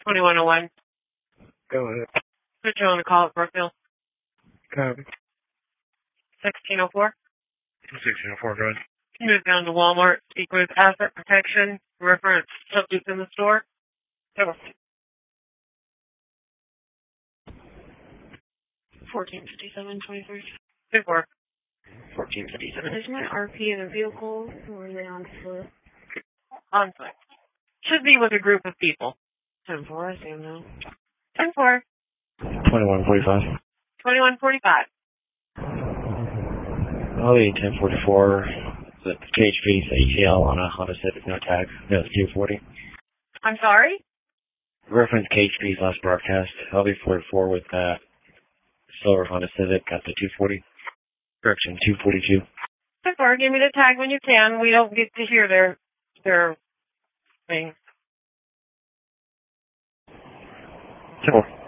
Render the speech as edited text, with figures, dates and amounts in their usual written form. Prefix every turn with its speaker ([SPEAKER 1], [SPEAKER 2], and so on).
[SPEAKER 1] 2101.
[SPEAKER 2] Go ahead.
[SPEAKER 1] Put you on the call at Brookfield.
[SPEAKER 2] Copy.
[SPEAKER 1] 1604.
[SPEAKER 2] 1604, go ahead.
[SPEAKER 1] Move down to Walmart. Speak with Asset Protection. Reference subject in the store. Go. 145723. 24.
[SPEAKER 3] 1457. Is my RP in a vehicle or are they on foot?
[SPEAKER 1] On foot. Should be with a group of people.
[SPEAKER 3] 10-4, I see them now.
[SPEAKER 1] 10-4.
[SPEAKER 2] 2145.
[SPEAKER 1] 2145.
[SPEAKER 2] I'll be 1044. The cage piece ACL on a Honda Civic, no tag. No, it's 240.
[SPEAKER 1] I'm sorry?
[SPEAKER 2] Reference cage piece last broadcast. I'll be 44 with silver Honda Civic, got the 240. Correction, 242.
[SPEAKER 1] 10-4. Give me the tag when you can. We don't get to hear their thing.
[SPEAKER 2] 10-4.